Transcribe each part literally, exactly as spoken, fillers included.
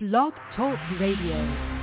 Blog Talk Radio.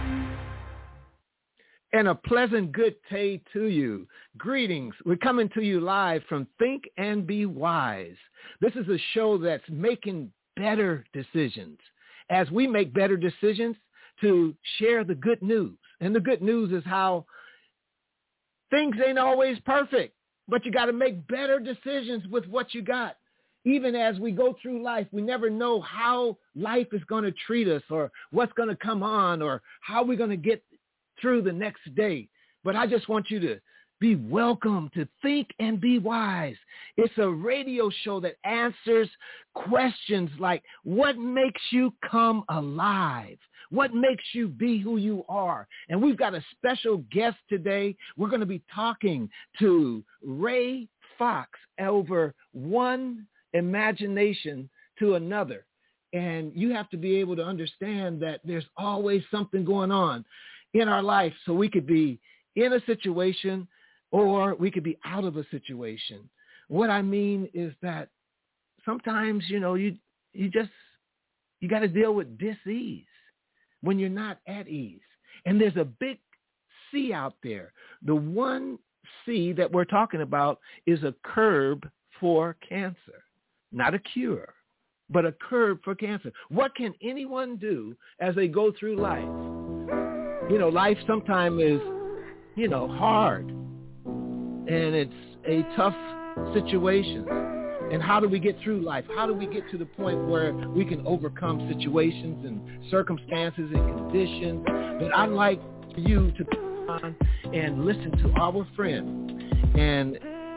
And a pleasant good day to you. Greetings. We're coming to you live from Think and Be Wise. This is a show that's making better decisions. As we make better decisions to share the good news. And the good news is how things ain't always perfect, but you got to make better decisions with what you got. Even as we go through life, we never know how life is going to treat us or what's going to come on or how we're going to get through the next day. But I just want you to be welcome to Think and Be Wise. It's a radio show that answers questions like, what makes you come alive? What makes you be who you are? And we've got a special guest today. We're going to be talking to Ray Fox over one imagination to another. And you have to be able to understand that there's always something going on in our life. So we could be in a situation or we could be out of a situation. What I mean is that sometimes, you know, you you just, you got to deal with dis-ease when you're not at ease. And there's a big C out there. The one C that we're talking about is a curb for cancer, not a cure, but a curb for cancer. What can anyone do as they go through life? You know, life sometimes is, you know, hard, and it's a tough situation. And how do we get through life? How do we get to the point where we can overcome situations and circumstances and conditions? But I'd like you to come on and listen to our friend and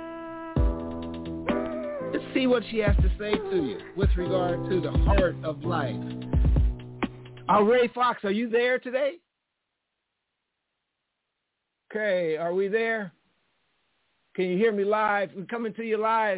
let's see what she has to say to you with regard to the heart of life. Uh, Ray Fox, are you there today? Okay, are we there? Can you hear me live? We're coming to you live.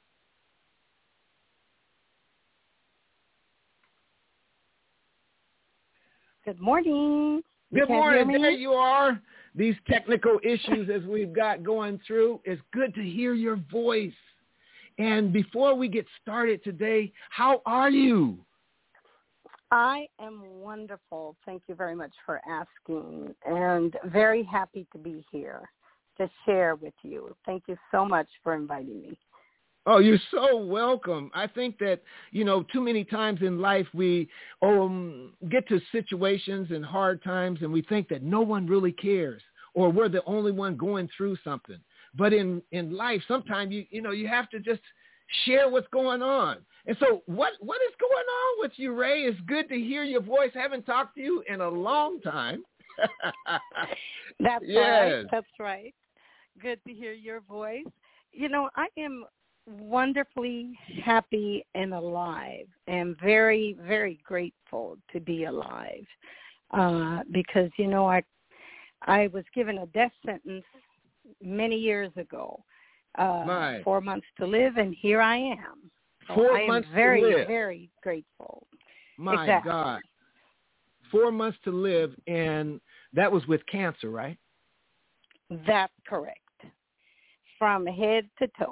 Good morning. You Good morning. There you are. These technical issues as we've got going through. It's good to hear your voice. And before we get started today, how are you? I am wonderful. Thank you very much for asking, and very happy to be here to share with you. Thank you so much for inviting me. Oh, you're so welcome. I think that, you know, too many times in life we um, get to situations and hard times and we think that no one really cares or we're the only one going through something. But in, in life, sometimes, you you know, you have to just share what's going on. And so what what is going on with you, Ray? It's good to hear your voice. I haven't talked to you in a long time. That's yes. right. That's right. Good to hear your voice. You know, I am wonderfully happy and alive and very, very grateful to be alive uh, because, you know, I I was given a death sentence many years ago, uh, four months to live, and here I am. So four I am months very, to live. very grateful. My exactly. God. Four months to live, and that was with cancer, right? That's correct. From head to toe.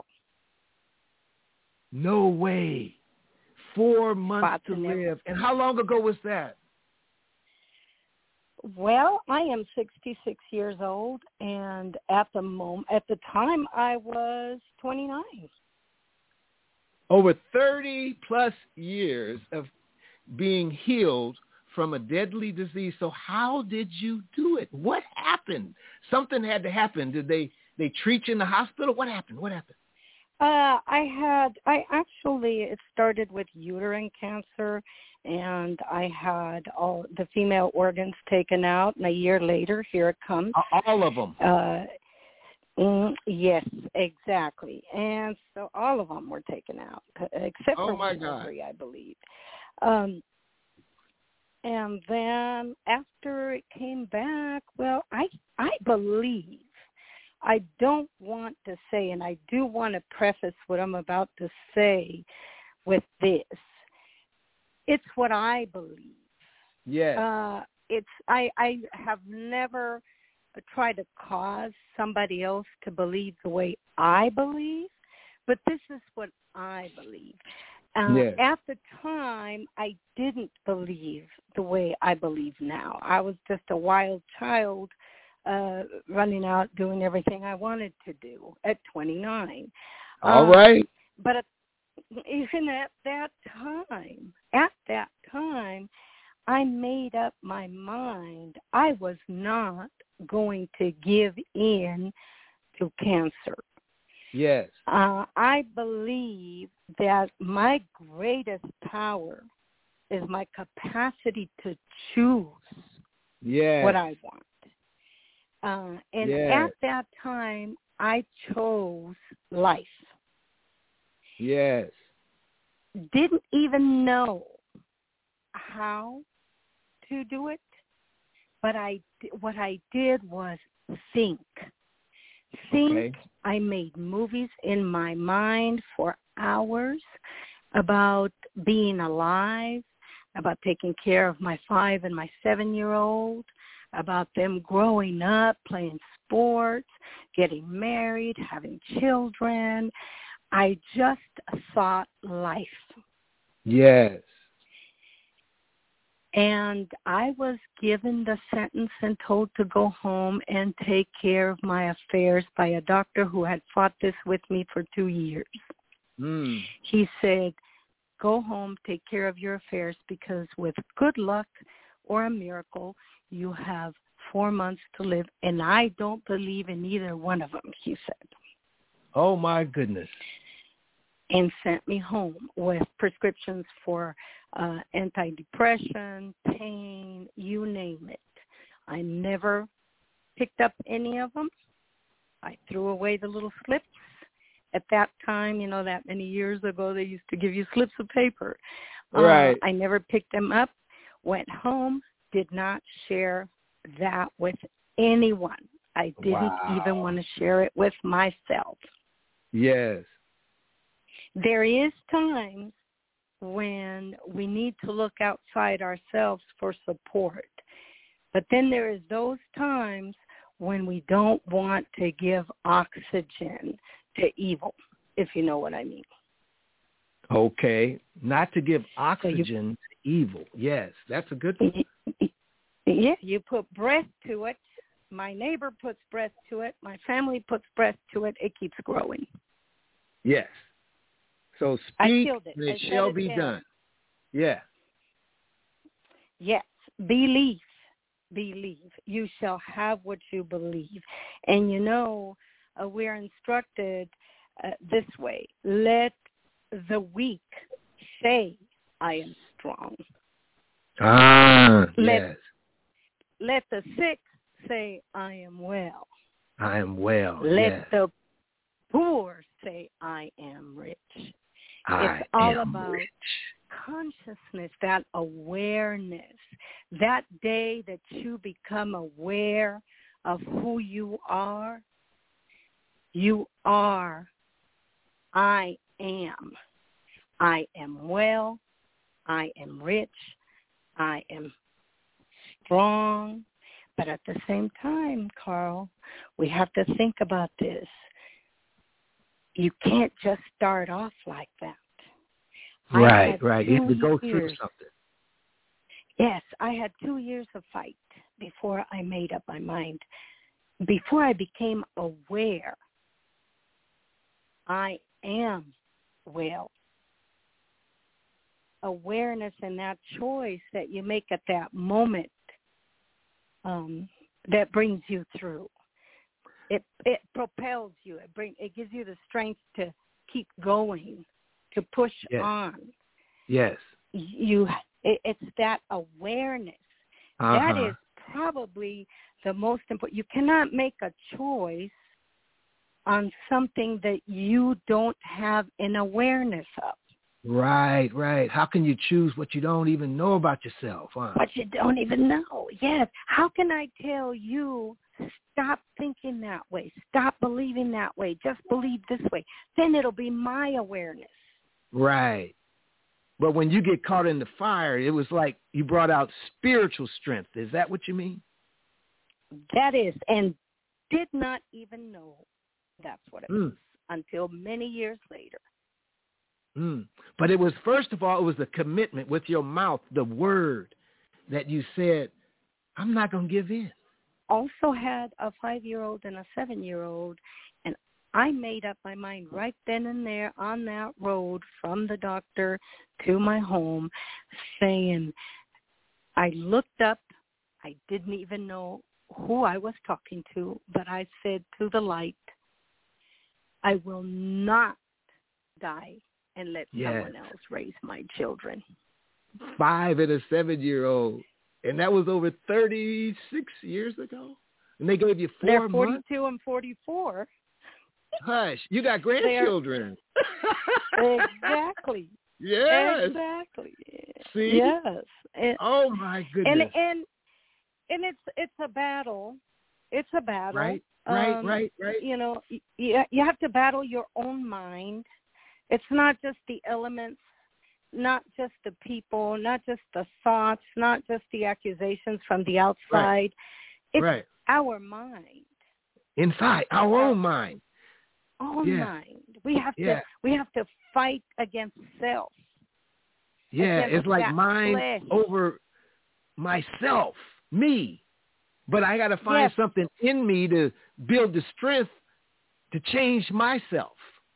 No way. Four months Spot to never. live. And how long ago was that? Well, I am sixty-six years old, and at the moment, at the time, I was twenty-nine. Over thirty plus years of being healed from a deadly disease. So how did you do it? What happened? Something had to happen. Did they, they treat you in the hospital? What happened? What happened? Uh, I had, I actually, it started with uterine cancer, and I had all the female organs taken out, and a year later, here it comes. All of them? Uh, mm, yes, exactly. And so all of them were taken out, except oh for my one God. ovary, I believe. Um, and then after it came back, well, I I believe, I don't want to say, and I do want to preface what I'm about to say with this. It's what I believe. Yes. Uh, it's I, I have never tried to cause somebody else to believe the way I believe, but this is what I believe. Uh, yes. At the time, I didn't believe the way I believe now. I was just a wild child uh, running out, doing everything I wanted to do at twenty-nine. All um, right. But at, even at that time, at that time, I made up my mind I was not going to give in to cancer. Yes. Uh, I believe that my greatest power is my capacity to choose Yes. what I want. Uh, and yes. at that time, I chose life. Yes. Didn't even know how to do it, but I, what I did was think. Think. Okay. I made movies in my mind for hours about being alive, about taking care of my five and my seven-year-old, about them growing up, playing sports, getting married, having children. I just thought life. Yes. And I was given the sentence and told to go home and take care of my affairs by a doctor who had fought this with me for two years. Mm. He said, go home, take care of your affairs, because with good luck or a miracle, you have four months to live. And I don't believe in either one of them, he said. Oh, my goodness. And sent me home with prescriptions for uh, antidepressant, pain, you name it. I never picked up any of them. I threw away the little slips. At that time, you know, that many years ago, they used to give you slips of paper. Right. Uh, I never picked them up, went home, did not share that with anyone. I didn't Wow. even want to share it with myself. Yes. There is times when we need to look outside ourselves for support. But then there is those times when we don't want to give oxygen to evil, if you know what I mean. Okay. Not to give oxygen so you, to evil. Yes, that's a good one. Yeah, you put breath to it. My neighbor puts breath to it. My family puts breath to it. It keeps growing. Yes. So I speak, killed it. and it I shall it be down. done. Yeah. Yes. Believe. Believe. You shall have what you believe. And you know, uh, we're instructed uh, this way. Let the weak say, I am strong. Ah, let, yes. Let the sick say, I am well. I am well, Let yes. the poor say, I am rich. I It's all am about rich. consciousness, that awareness, that day that you become aware of who you are. You are, I am. I am well. I am rich. I am strong. But at the same time, Carl, we have to think about this. You can't just start off like that. Right, right. You have to go years. through something. Yes, I had two years of fight before I made up my mind. Before I became aware, I am well. Awareness and that choice that you make at that moment um, that brings you through. It it propels you. It bring it gives you the strength to keep going, to push Yes. on. Yes. You it, it's that awareness. Uh-huh. That is probably the most important. You cannot make a choice on something that you don't have an awareness of. Right, right. How can you choose what you don't even know about yourself? Huh? What you don't even know. Yes. How can I tell you, stop thinking that way, stop believing that way, just believe this way? Then it'll be my awareness. Right. But when you get caught in the fire, it was like you brought out spiritual strength. Is that what you mean? That is, and did not even know that's what it mm. was until many years later. Mm. But it was, first of all, it was the commitment with your mouth, the word that you said, I'm not going to give in. Also had a five-year-old and a seven-year-old, and I made up my mind right then and there on that road from the doctor to my home, saying, I looked up, I didn't even know who I was talking to, but I said to the light, I will not die and let yes. someone else raise my children. Five and a seven-year-old. And that was over thirty-six years ago? And they gave you four They're forty-two months? and forty-four. Hush, you got grandchildren. Exactly. Yes. Exactly. See? Yes. And, oh, my goodness. And, and, and it's, it's a battle. It's a battle. Right, right, um, right, right. You know, you, you have to battle your own mind. It's not just the elements, not just the people, not just the thoughts, not just the accusations from the outside. Right. It's right. our mind. Inside, our own mind. Own yeah. mind. We have yeah. to we have to fight against self. Yeah, against it's like mind flesh. over myself, me. But I got to find yes. something in me to build the strength to change myself.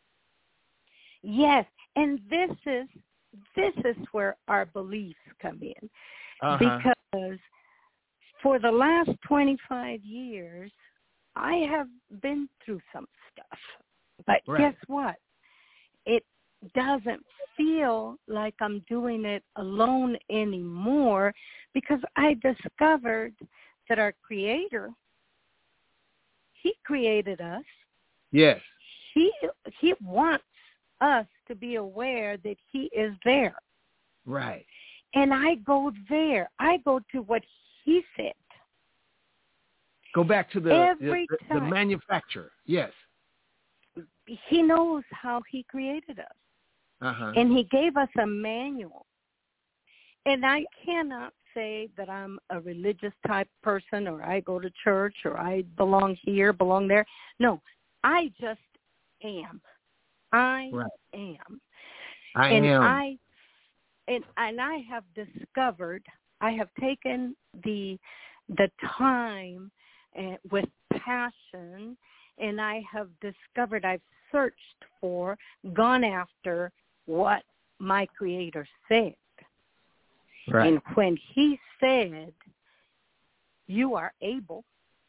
Yes, and this is this is where our beliefs come in. Uh-huh. Because for the last twenty-five years, I have been through some stuff. But right. guess what? It doesn't feel like I'm doing it alone anymore, because I discovered that our Creator, He created us. Yes. He He wants us to be aware that He is there. Right. And I go there. I go to what He said. Go back to the Every the, the, the manufacturer. Yes. He knows how He created us. Uh-huh. And He gave us a manual. And I cannot say that I'm a religious type person, or I go to church, or I belong here, belong there. No, I just am. I right. am. I and am. I and and I have discovered. I have taken the the time uh, with passion, and I have discovered. I've searched for, gone after what my Creator said. Right. And when He said, "You are able,"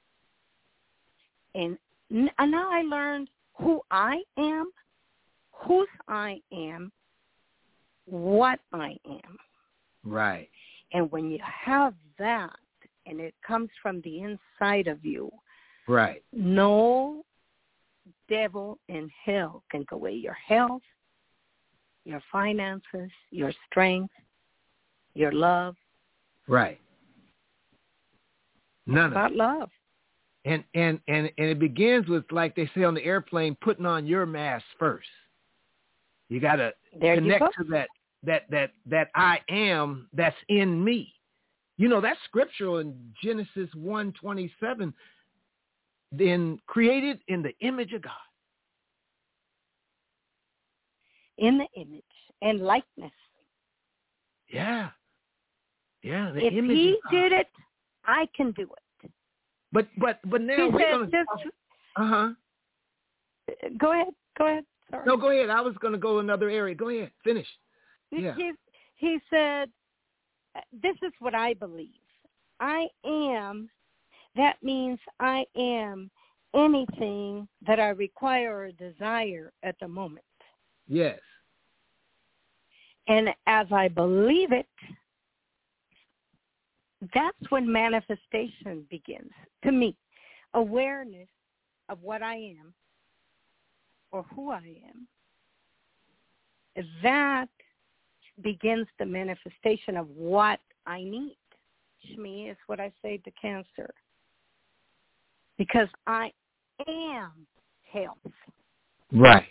and, and now I learned who I am, whose I am, what I am. Right. And when you have that, and it comes from the inside of you, right. no devil in hell can go away your health, your finances, your strength, your love. Right. None it's about of it. love. And, and and and it begins with, like they say on the airplane, putting on your mask first. You got to connect you to that that that that I am that's in me. You know, that's scriptural in Genesis one twenty-seven. Then created in the image of God. In the image and likeness. Yeah. Yeah. The if image He of God. did it, I can do it. But but but now he we're gonna. Uh huh. Go ahead. Go ahead. Sorry. No, go ahead. I was gonna go another area. Go ahead. Finish. Yeah. He, he said, "This is what I believe. I am. That means I am anything that I require or desire at the moment. Yes. And as I believe it, that's when manifestation begins. To me, awareness of what I am or who I am, that begins the manifestation of what I need. Shmi is what I say to cancer. Because I am health. Right.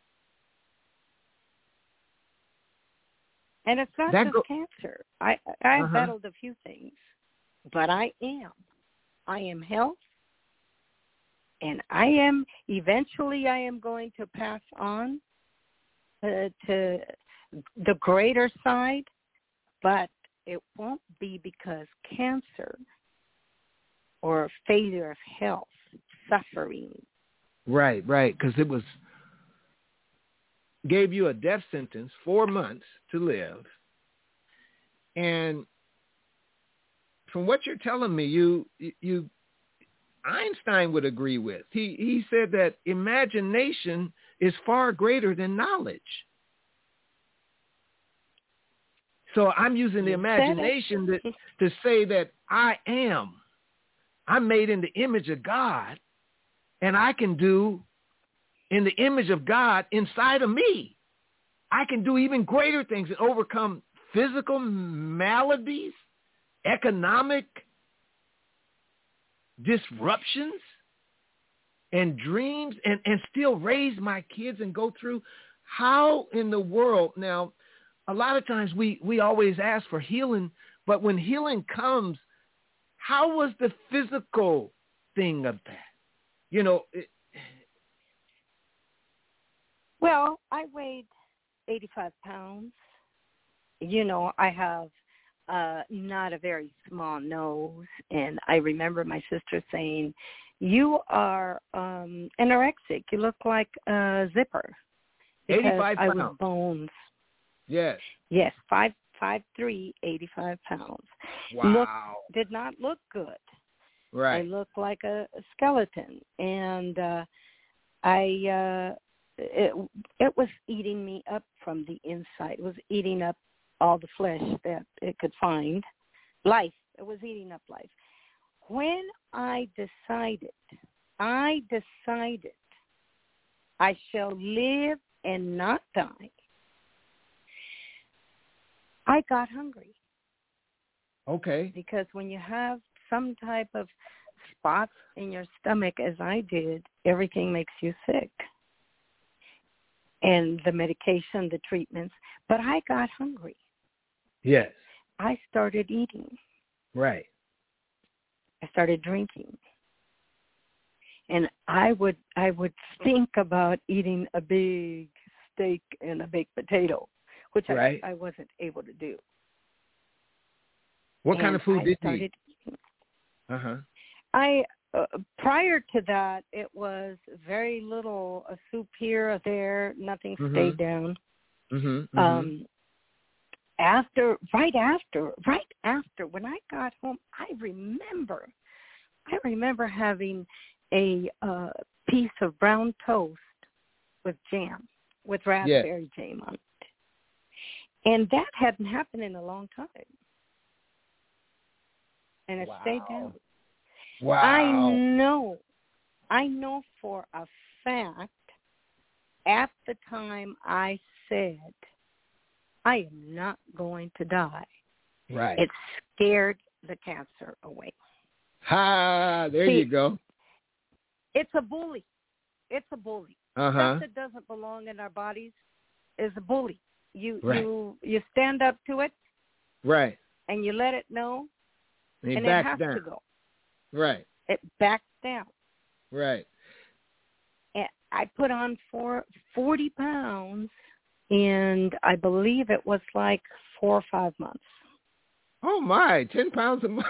And it's not that just go- cancer. I I've uh-huh. battled a few things, but I am. I am health, and I am, eventually I am going to pass on uh, to the greater side, but it won't be because cancer or failure of health, suffering. Right, right, because it was gave you a death sentence, four months to live, and from what you're telling me, you you Einstein would agree with. He he said that imagination is far greater than knowledge. So I'm using the imagination to, to say that I am. I'm made in the image of God, and I can do in the image of God inside of me. I can do even greater things and overcome physical maladies, economic disruptions, and dreams, and, and still raise my kids and go through. How in the world now? A lot of times we, we always ask for healing, but when healing comes, how was the physical thing of that? You know. It, well, I weighed eighty-five pounds. You know, I have uh, not a very small nose, and I remember my sister saying, you are um, anorexic. You look like a zipper. Because eighty-five I pounds. was bones. Yes. Yes, five five three, eighty-five pounds. Wow. Look, did not look good. Right. I looked like a, a skeleton, and uh, I uh, it it was eating me up from the inside. It was eating up all the flesh that it could find. Life. It was eating up life. When I decided, I decided I shall live and not die, I got hungry. Okay. Because when you have some type of spots in your stomach, as I did, everything makes you sick. And the medication, the treatments. But I got hungry. Yes. I started eating. Right. I started drinking. And I would I would think about eating a big steak and a baked potato, which right. I, I wasn't able to do. What and kind of food I did started you eat? Eating. Uh-huh. I uh, prior to that, it was very little, a soup here or there, nothing mm-hmm. stayed down. Mm-hmm. Mm-hmm. Um, after, right after, right after, when I got home, I remember, I remember having a uh, piece of brown toast with jam, with raspberry yes. jam on it. And that hadn't happened in a long time. And it wow. stayed down. Wow. I know, I know for a fact, at the time I said, I am not going to die. Right. It scared the cancer away. Ha, there See, you go. It's a bully. It's a bully. Uh-huh. Stuff that doesn't belong in our bodies is a bully. You right. you you stand up to it. Right. And you let it know. And, and it it has down. to go. Right. It backs down. Right. And I put on for forty pounds, and I believe it was like four or five months. Oh, my, ten pounds a month.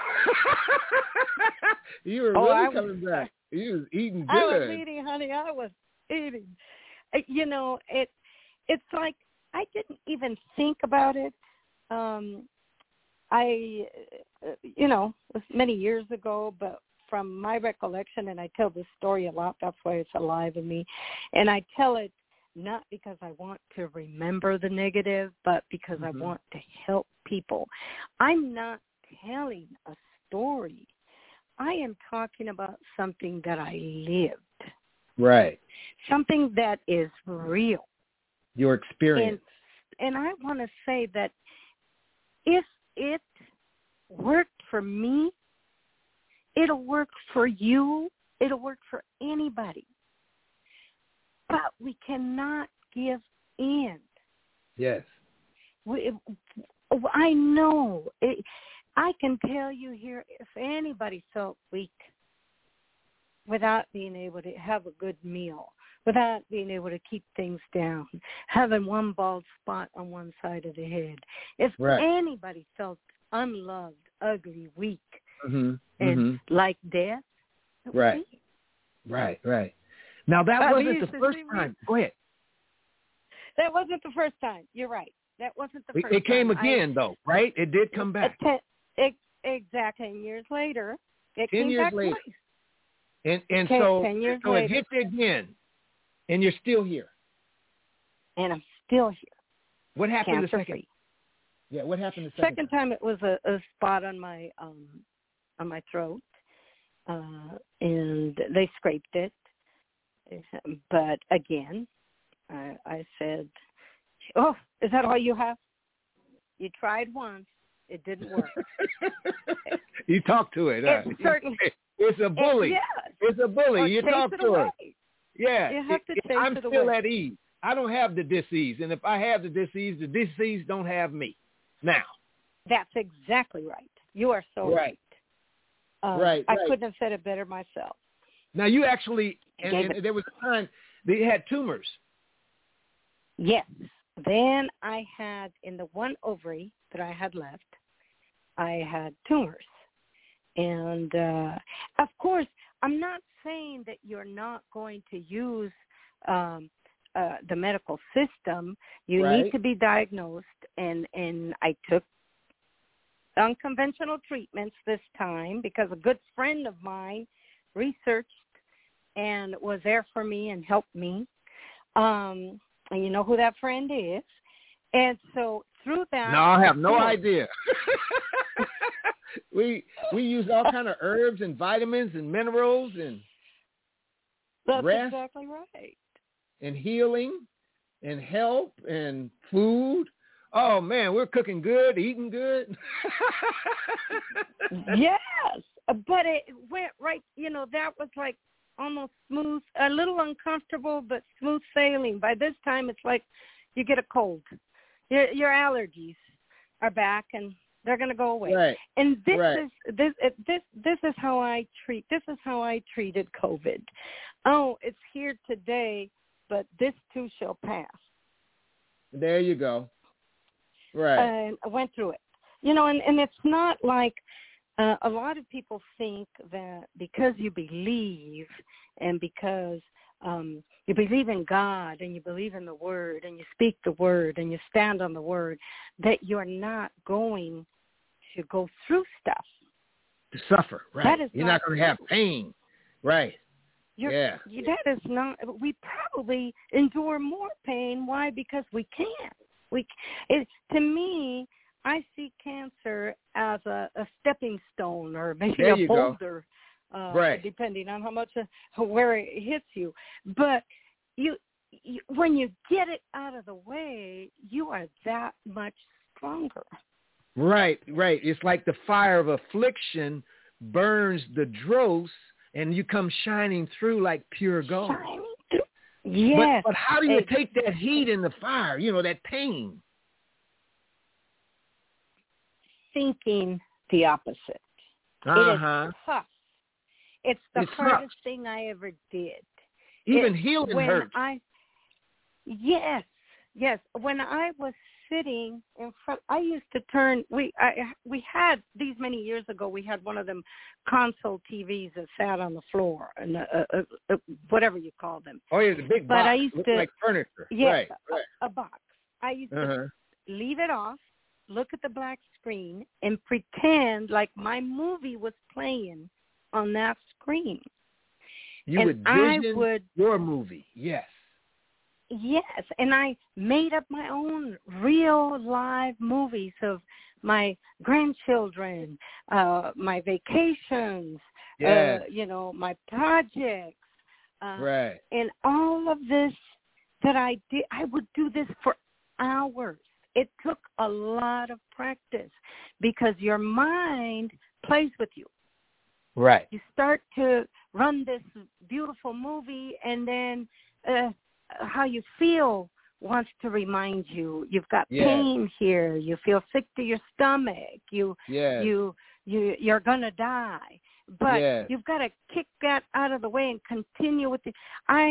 You were oh, really I coming was, back. You was eating good. I was eating, honey. I was eating. You know, it. it's like I didn't even think about it. Um, I, you know, it was many years ago, but from my recollection, and I tell this story a lot, that's why it's alive in me, and I tell it not because I want to remember the negative, but because mm-hmm. I want to help people. I'm not telling a story. I am talking about something that I lived. Right. Something that is real. Your experience. And, and I want to say that if it worked for me, it'll work for you. It'll work for anybody. But we cannot give in. Yes. We, I know. It, I can tell you here, if anybody felt weak without being able to have a good meal, without being able to keep things down, having one bald spot on one side of the head. If right. anybody felt unloved, ugly, weak, mm-hmm. and mm-hmm. like death, it was right, me. right, right. Now that I wasn't the first time. Me. Go ahead. That wasn't the first time. You're right. That wasn't the It, first it came time. again, I, though, right? It did come back. Ten, it, exactly. Ten years later, it ten came years back later. twice. And and ten, so, ten years so later. it hit you again, and you're still here. And I'm still here. What happened Cancer the second? free. Yeah, what happened the second, second time? Second time it was a, a spot on my um on my throat, uh, and they scraped it. But again, I, I said, "Oh, is that all you have? You tried once, it didn't work." You talk to it. Huh? It's certainly. It's a bully. It, yes. It's a bully. Or you chase talk it to away. it. Yeah. You have to it, chase I'm it still away. at ease. I don't have the disease, and if I have the disease, the disease don't have me. Now. That's exactly right. You are so right. right. Um, right. I right. couldn't have said it better myself. Now you actually, and, and it, there was a time that you had tumors. Yes. Then I had, in the one ovary that I had left, I had tumors. And, uh, of course, I'm not saying that you're not going to use um, uh, the medical system. You right. need to be diagnosed, and, and I took unconventional treatments this time because a good friend of mine researched and was there for me and helped me. Um, and you know who that friend is. And so through that... No, I have no idea. we we use all kind of herbs and vitamins and minerals and That's rest exactly right. and healing and help and food. Oh, man, we're cooking good, eating good. Yes, but it went right, you know, that was like almost smooth, a little uncomfortable, but smooth sailing. By this time, it's like you get a cold. Your, your allergies are back, and they're going to go away. Right. And this right. is this this this is how I treat. This is how I treated COVID. Oh, it's here today, but this too shall pass. There you go. Right. And I went through it. You know, and, and it's not like uh, a lot of people think that because you believe and because um, you believe in God and you believe in the Word and you speak the Word and you stand on the Word, that you're not going to go through stuff. To suffer, right. That is you're not, not going to have pain. Right. You're, yeah. That is not, we probably endure more pain. Why? Because we can't. We, it, to me, I see cancer as a, a stepping stone or maybe there a boulder, uh, right. depending on how much, uh, where it hits you. But you, you, when you get it out of the way, you are that much stronger. Right, right. It's like the fire of affliction burns the dross, and you come shining through like pure gold. Shining through. Yes. But, but how do you it, take that heat in the fire, you know, that pain? Thinking the opposite. Uh-huh. It is tough. It's the it hardest sucks. thing I ever did. Even it, healing when hurts. I, yes, yes. When I was sitting in front, I used to turn. We I, we had these many years ago. We had one of them console T Vs that sat on the floor, and uh, uh, uh, whatever you call them. Oh yeah, the big but box. I used Looked to like furniture. Yeah, right, right. A, a box. I used uh-huh. to leave it off, look at the black screen, and pretend like my movie was playing on that screen. You and would vision I would, your movie, yes. Yes, and I made up my own real live movies of my grandchildren, uh, my vacations, yes. uh, you know, my projects. Uh, right. And all of this that I did, I would do this for hours. It took a lot of practice because your mind plays with you. Right. You start to run this beautiful movie, and then uh, how you feel wants to remind you. You've got yes. pain here. You feel sick to your stomach. You, yes. you, you, you're gonna die. But yes. you've got to kick that out of the way and continue with it. I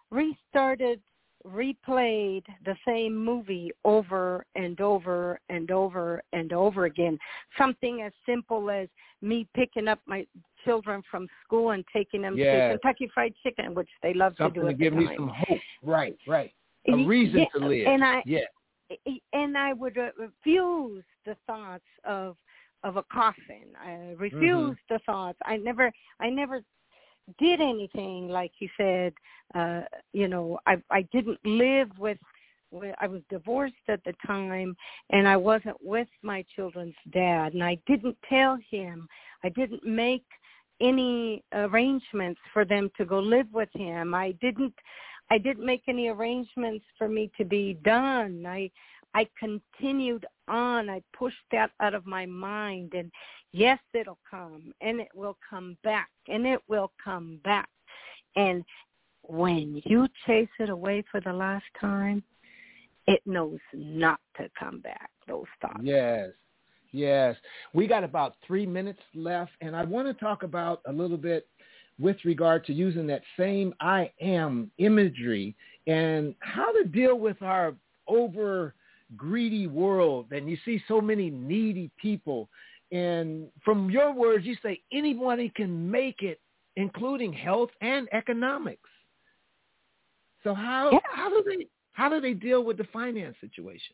restarted, replayed the same movie over and over and over and over again. Something as simple as me picking up my children from school and taking them yes. to Kentucky Fried Chicken, which they love Something to do at to give the me time. some hope. Right, right. A reason yeah, to live. And I, yeah. and I would uh, refuse the thoughts of of a coffin. I refused mm-hmm. the thoughts. I never, I never did anything like you said. Uh, you know, I I didn't live with, with. I was divorced at the time, and I wasn't with my children's dad, and I didn't tell him. I didn't make any arrangements for them to go live with him. I didn't. I didn't make any arrangements for me to be done. I I continued on. I pushed that out of my mind. And yes, it'll come, and it will come back, and it will come back. And when you chase it away for the last time, it knows not to come back, those thoughts. Yes, yes. We got about three minutes left, and I want to talk about a little bit with regard to using that same I am imagery and how to deal with our over greedy world. And you see so many needy people. And from your words, you say anybody can make it, including health and economics. So how yeah. how do they how do they deal with the finance situation?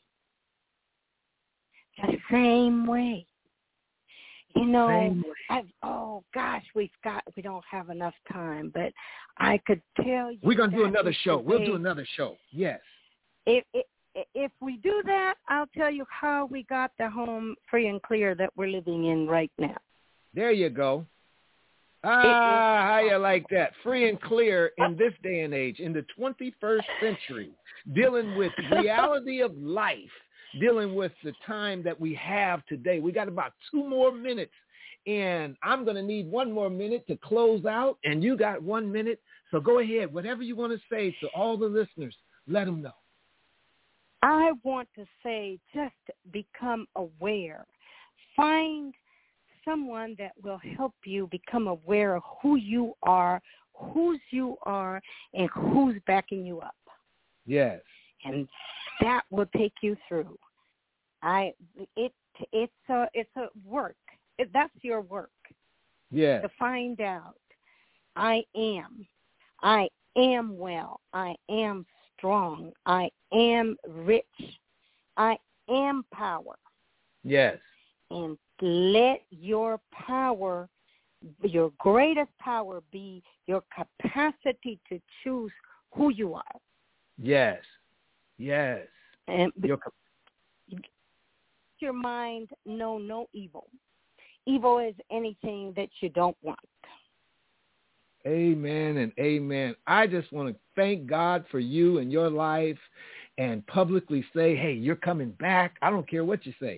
The same way. You know, I've, oh gosh, we've got, we don't have enough time, but I could tell you. We're going to do another show. Today, we'll do another show. Yes. If, if, if we do that, I'll tell you how we got the home free and clear that we're living in right now. There you go. Ah, how you like that? Free and clear in this day and age, in the twenty-first century, dealing with reality of life. Dealing with the time that we have today. We got about two more minutes, and I'm going to need one more minute to close out, and you got one minute. So go ahead. Whatever you want to say to all the listeners, let them know. I want to say just become aware. Find someone that will help you become aware of who you are, whose you are, and who's backing you up. Yes. And that will take you through. I it it's a it's a work. It, that's your work. Yeah. To find out, I am, I am well. I am strong. I am rich. I am power. Yes. And let your power, your greatest power, be your capacity to choose who you are. Yes. Yes. And your, your mind know no evil. Evil is anything that you don't want. Amen and amen. I just want to thank God for you and your life and publicly say, hey, you're coming back. I don't care what you say.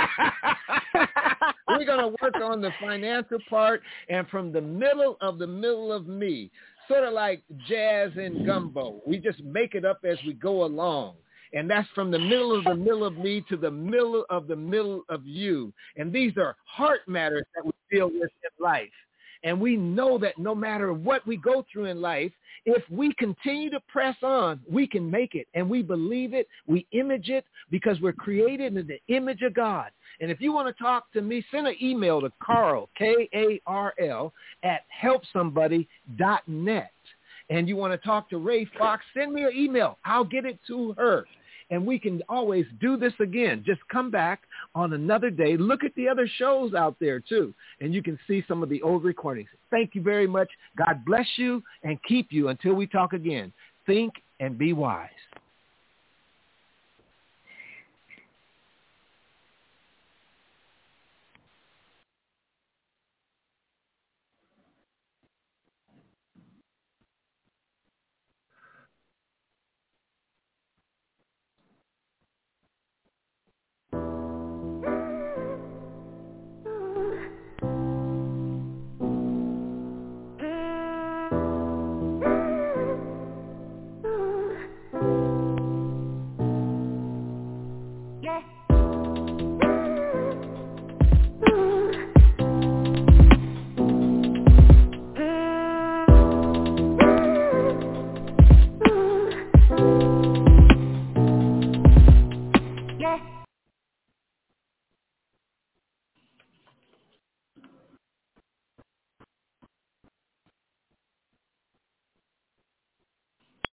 We're going to work on the financial part, and from the middle of the middle of me, sort of like jazz and gumbo. We just make it up as we go along. And that's from the middle of the middle of me to the middle of the middle of you. And these are heart matters that we deal with in life. And we know that no matter what we go through in life, if we continue to press on, we can make it. And we believe it. We image it because we're created in the image of God. And if you want to talk to me, send an email to Carl, K A R L, at help somebody dot net. And you want to talk to Ray Fox, send me an email. I'll get it to her. And we can always do this again. Just come back on another day. Look at the other shows out there, too, and you can see some of the old recordings. Thank you very much. God bless you and keep you until we talk again. Think and be wise.